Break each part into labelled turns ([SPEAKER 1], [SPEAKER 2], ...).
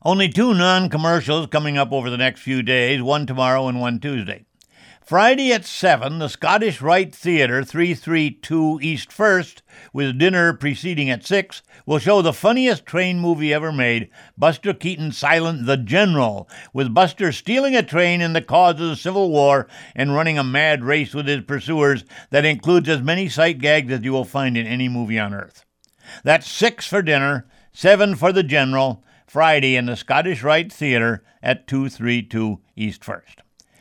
[SPEAKER 1] Only two non-commercials coming up over the next few days, one tomorrow and one Tuesday. Friday at 7, the Scottish Rite Theatre, 332 East 1st, with dinner preceding at 6, will show the funniest train movie ever made, Buster Keaton's silent The General, with Buster stealing a train in the cause of the Civil War and running a mad race with his pursuers that includes as many sight gags as you will find in any movie on Earth. That's 6 for dinner, 7 for The General, Friday in the Scottish Rite Theatre at 232 East 1st.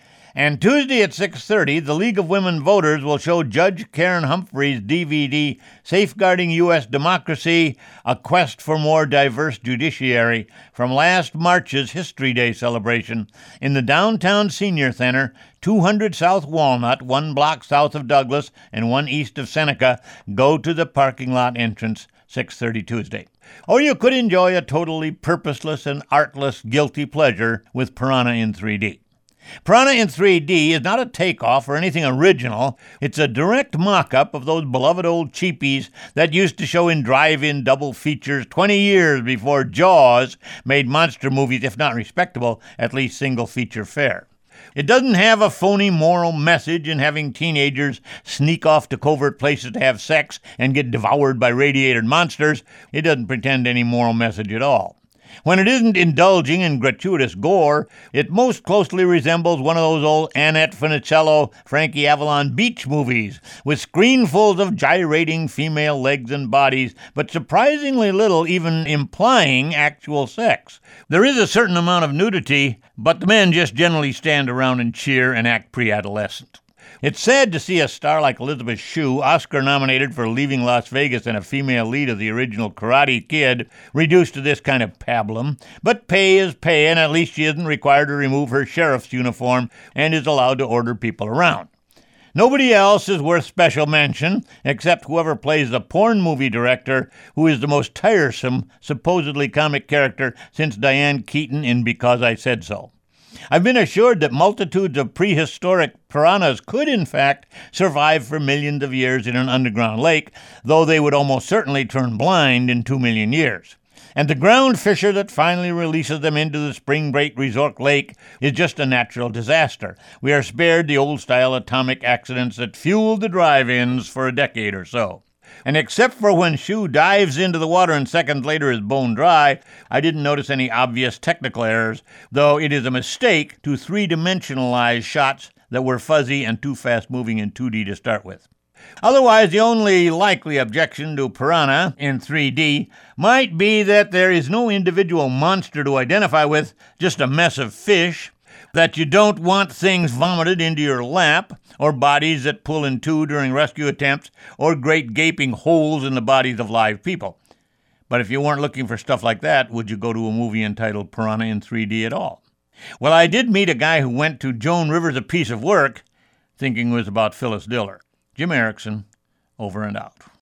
[SPEAKER 1] And Tuesday at 6:30, the League of Women Voters will show Judge Karen Humphrey's DVD, Safeguarding U.S. Democracy, A Quest for More Diverse Judiciary, from last March's History Day celebration in the Downtown Senior Center, 200 South Walnut, 1 block south of Douglas and 1 east of Seneca. Go to the parking lot entrance, 6:30 Tuesday. Or you could enjoy a totally purposeless and artless guilty pleasure with Piranha in 3D. Piranha in 3D is not a takeoff or anything original. It's a direct mock-up of those beloved old cheapies that used to show in drive-in double features 20 years before Jaws made monster movies, if not respectable, at least single-feature fare. It doesn't have a phony moral message in having teenagers sneak off to covert places to have sex and get devoured by radiated monsters. It doesn't pretend any moral message at all. When it isn't indulging in gratuitous gore, it most closely resembles one of those old Annette Funicello, Frankie Avalon beach movies, with screenfuls of gyrating female legs and bodies, but surprisingly little even implying actual sex. There is a certain amount of nudity, but the men just generally stand around and cheer and act pre-adolescent. It's sad to see a star like Elizabeth Shue, Oscar-nominated for Leaving Las Vegas and a female lead of the original Karate Kid, reduced to this kind of pablum, but pay is pay, and at least she isn't required to remove her sheriff's uniform and is allowed to order people around. Nobody else is worth special mention, except whoever plays the porn movie director, who is the most tiresome, supposedly comic character since Diane Keaton in Because I Said So. I've been assured that multitudes of prehistoric piranhas could, in fact, survive for millions of years in an underground lake, though they would almost certainly turn blind in 2 million years. And the ground fissure that finally releases them into the Spring Break Resort Lake is just a natural disaster. We are spared the old-style atomic accidents that fueled the drive-ins for a decade or so. And except for when Shue dives into the water and seconds later is bone dry, I didn't notice any obvious technical errors, though it is a mistake to three-dimensionalize shots that were fuzzy and too fast-moving in 2D to start with. Otherwise, the only likely objection to Piranha in 3D might be that there is no individual monster to identify with, just a mess of fish, that you don't want things vomited into your lap, or bodies that pull in two during rescue attempts, or great gaping holes in the bodies of live people. But if you weren't looking for stuff like that, would you go to a movie entitled Piranha in 3D at all? Well, I did meet a guy who went to Joan Rivers' A Piece of Work, thinking it was about Phyllis Diller. Jim Erickson, over and out.